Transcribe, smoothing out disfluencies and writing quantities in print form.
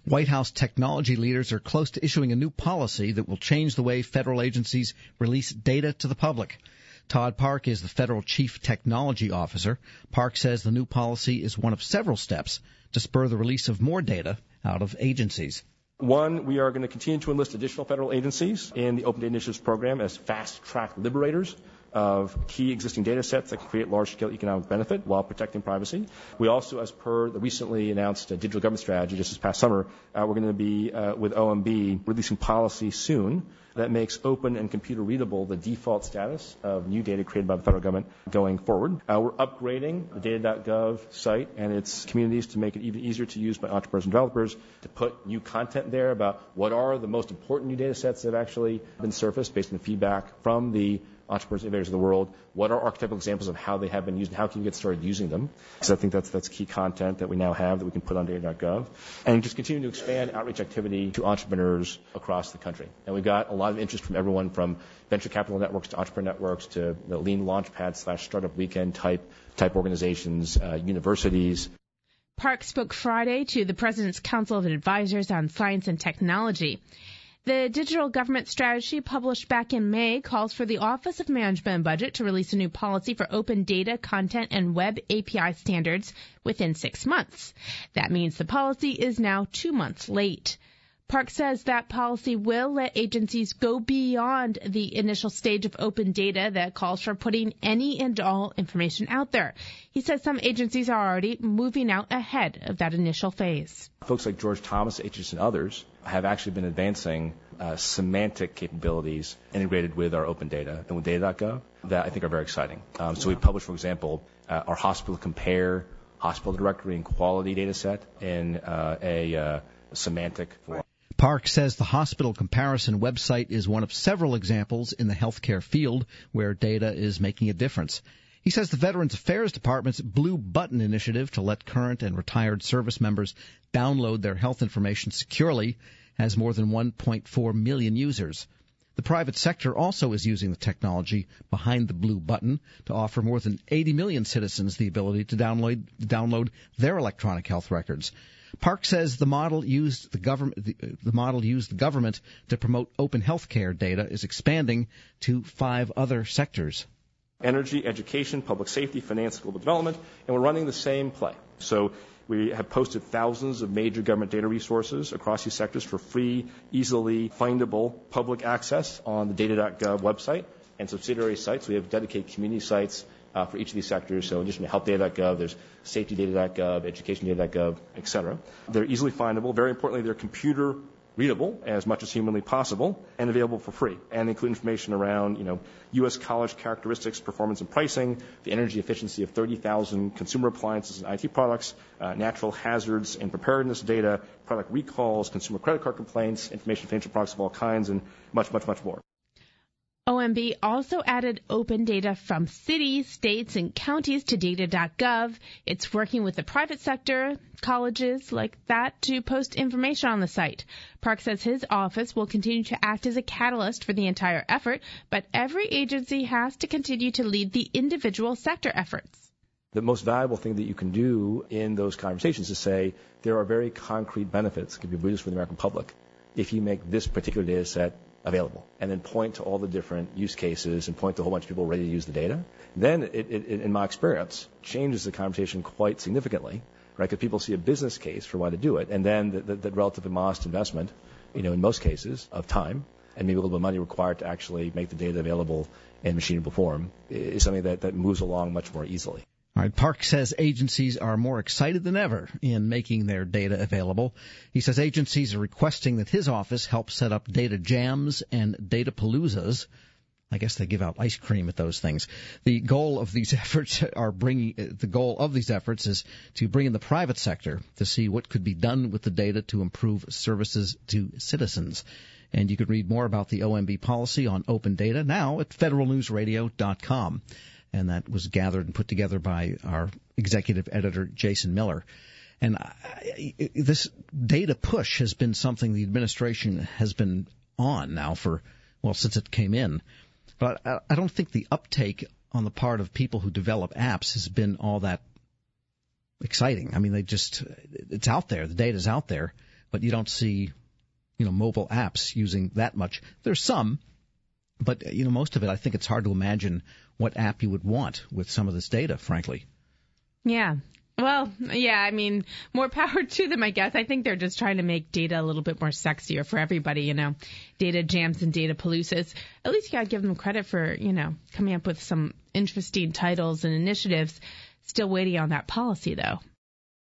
White House technology leaders are close to issuing a new policy that will change the way federal agencies release data to the public. Todd Park is the federal chief technology officer. Park says the new policy is one of several steps to spur the release of more data out of agencies. One, we are going to continue to enlist additional federal agencies in the Open Data Initiatives program as fast-track liberators of key existing data sets that can create large-scale economic benefit while protecting privacy. We also, as per the recently announced digital government strategy just this past summer, we're going to be, with OMB, releasing policy soon that makes open and computer-readable the default status of new data created by the federal government going forward. We're upgrading the data.gov site and its communities to make it even easier to use by entrepreneurs and developers, to put new content there about what are the most important new data sets that have actually been surfaced based on the feedback from the entrepreneurs and innovators of the world. What are archetypal examples of how they have been used and how can you get started using them? Because I think that's key content that we now have that we can put on data.gov. And just continue to expand outreach activity to entrepreneurs across the country. And we've got a lot of interest from everyone from venture capital networks to entrepreneur networks to the Lean Launchpad / Startup Weekend type organizations, universities. Park spoke Friday to the President's Council of Advisors on Science and Technology. The digital government strategy published back in May calls for the Office of Management and Budget to release a new policy for open data, content, and web API standards within 6 months. That means the policy is now 2 months late. Park says that policy will let agencies go beyond the initial stage of open data that calls for putting any and all information out there. He says some agencies are already moving out ahead of that initial phase. Folks like George Thomas, HHS, and others have actually been advancing semantic capabilities integrated with our open data and with data.gov that I think are very exciting. So we published, for example, our Hospital Compare, Hospital Directory, and Quality data set in a semantic form. Park says the Hospital Comparison website is one of several examples in the healthcare field where data is making a difference. He says the Veterans Affairs Department's Blue Button initiative to let current and retired service members download their health information securely has more than 1.4 million users. The private sector also is using the technology behind the Blue Button to offer more than 80 million citizens the ability to download their electronic health records. Park says the model used the government to promote open healthcare data is expanding to 5 other sectors. Energy, education, public safety, finance, global development, and we're running the same play. So we have posted thousands of major government data resources across these sectors for free, easily findable public access on the data.gov website and subsidiary sites. We have dedicated community sites for each of these sectors. So in addition to healthdata.gov, there's safetydata.gov, educationdata.gov, et cetera. They're easily findable. Very importantly, they're computer readable as much as humanly possible and available for free. And include information around, U.S. college characteristics, performance and pricing, the energy efficiency of 30,000 consumer appliances and IT products, natural hazards and preparedness data, product recalls, consumer credit card complaints, information financial products of all kinds, and much, much, much more. OMB also added open data from cities, states, and counties to data.gov. It's working with the private sector, colleges like that, to post information on the site. Park says his office will continue to act as a catalyst for the entire effort, but every agency has to continue to lead the individual sector efforts. The most valuable thing that you can do in those conversations is say there are very concrete benefits that can be produced for the American public if you make this particular data set available, and then point to all the different use cases and point to a whole bunch of people ready to use the data. Then it in my experience, changes the conversation quite significantly, right? Because people see a business case for why to do it, and then the relatively modest investment, in most cases, of time and maybe a little bit of money required to actually make the data available in machinable form is something that moves along much more easily. All right, Park says agencies are more excited than ever in making their data available. He says agencies are requesting that his office help set up data jams and data paloozas. I guess they give out ice cream at those things. The goal of these efforts is to bring in the private sector to see what could be done with the data to improve services to citizens. And you can read more about the OMB policy on open data now at federalnewsradio.com. And that was gathered and put together by our executive editor, Jason Miller. And this data push has been something the administration has been on now since it came in. But I don't think the uptake on the part of people who develop apps has been all that exciting. I mean, it's out there. The data's out there. but you don't see, mobile apps using that much. There's some, but, most of it, I think it's hard to imagine what app you would want with some of this data, frankly. Yeah. Well, yeah, I mean, more power to them, I guess. I think they're just trying to make data a little bit more sexier for everybody, Data jams and data paloozas. At least you got to give them credit for, coming up with some interesting titles and initiatives. Still waiting on that policy, though.